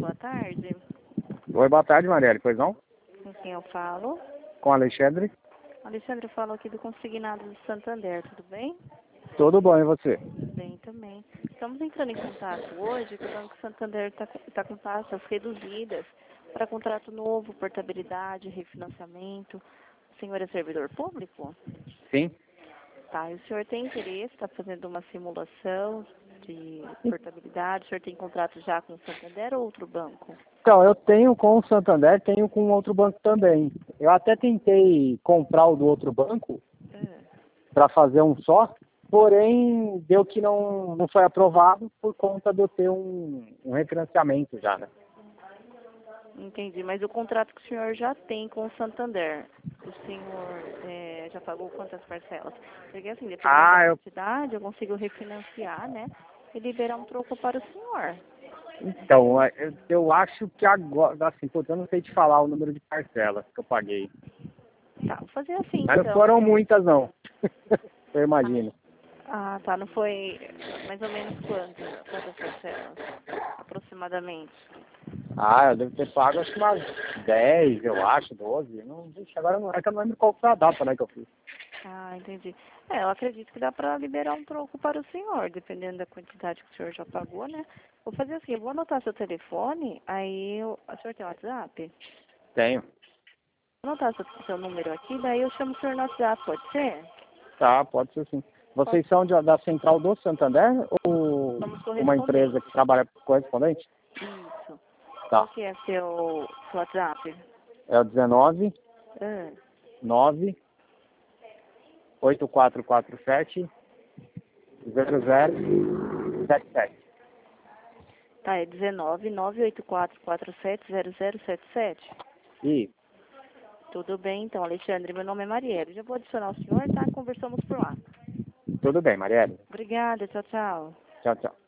boa tarde. Oi, boa tarde, Marielle. Pois não? Com quem eu falo? Com Alexandre. Alexandre falou aqui do Consignado do Santander, tudo bem? Tudo bom, e você? Bem também. Estamos entrando em contato hoje que o Banco Santander está com taxas reduzidas para contrato novo, portabilidade, refinanciamento. O senhor é servidor público? Sim. Tá, e o senhor tem interesse, está fazendo uma simulação de portabilidade? O senhor tem contrato já com o Santander ou outro banco? Então, eu tenho com o Santander, tenho com outro banco também. Eu até tentei comprar o do outro banco para fazer um só, porém deu que não foi aprovado por conta de eu ter um refinanciamento já, né? Entendi, mas o contrato que o senhor já tem com o Santander, o senhor já pagou quantas parcelas? Porque assim, dependendo da quantidade, eu consigo refinanciar, né? E liberar um troco para o senhor. Então, eu acho que agora, assim, eu não sei te falar o número de parcelas que eu paguei. Tá, vou fazer assim, Mas não então. foram muitas, não. Eu imagino. Ah, tá, não foi mais ou menos quantas parcelas, aproximadamente? Ah, eu devo ter pago acho que umas 10, eu acho, 12. Não, vixe, agora não, é que eu não lembro qual foi a data, né, que eu fiz. Ah, entendi. Eu acredito que dá para liberar um troco para o senhor, dependendo da quantidade que o senhor já pagou, né? Vou fazer assim, eu vou anotar seu telefone, aí o senhor tem WhatsApp? Tenho. Vou anotar seu número aqui, daí eu chamo o senhor no WhatsApp, pode ser? Tá, pode ser sim. Vocês são da Central do Santander ou Somos uma correspondentes. empresa que trabalha com correspondente? Isso. Tá. Qual que é seu WhatsApp? É o 19 Ah, 9 8447 0077. tá, é 19 984470077. E Tudo bem, então, Alexandre, meu nome é Marielle. Já vou adicionar o senhor, tá? Conversamos por lá. tudo bem, Marielle. Obrigada, tchau, tchau. Tchau, tchau.